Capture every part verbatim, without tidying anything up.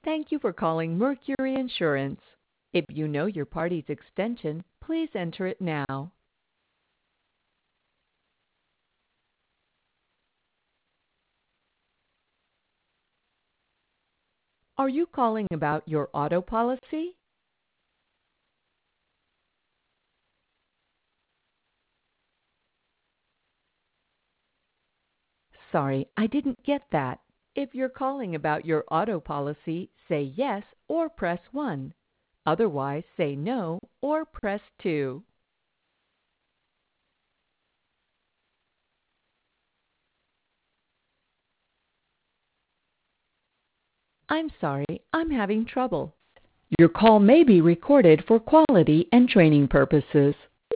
Thank you for calling Mercury Insurance. If you know your party's extension, please enter it now. Are you calling about your auto policy? Sorry, I didn't get that. If you're calling about your auto policy, say yes or press one. Otherwise, say no or press two. I'm sorry, I'm having trouble. Your call may be recorded for quality and training purposes.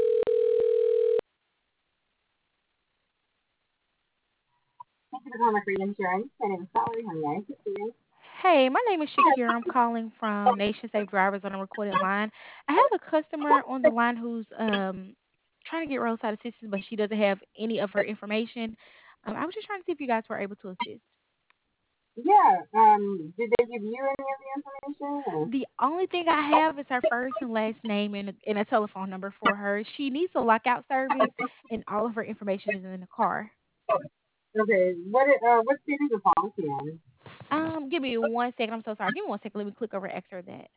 Thank you for calling Mercury Insurance. My name is Valerie. How may I assist you? Hey, my name is Shakira. I'm calling from Nation Safe Drivers on a recorded line. I have a customer on the line who's um trying to get roadside assistance, but she doesn't have any of her information. Um, I was just trying to see if you guys were able to assist. Yeah. Um. Did they give you any of the information? Or? The only thing I have is her first and last name and a, and a telephone number for her. She needs a lockout service, and all of her information is in the car. Okay. What? Uh. What state is the policy on? Um, give me one second. I'm so sorry. Give me one second. Let me click over and ask her that.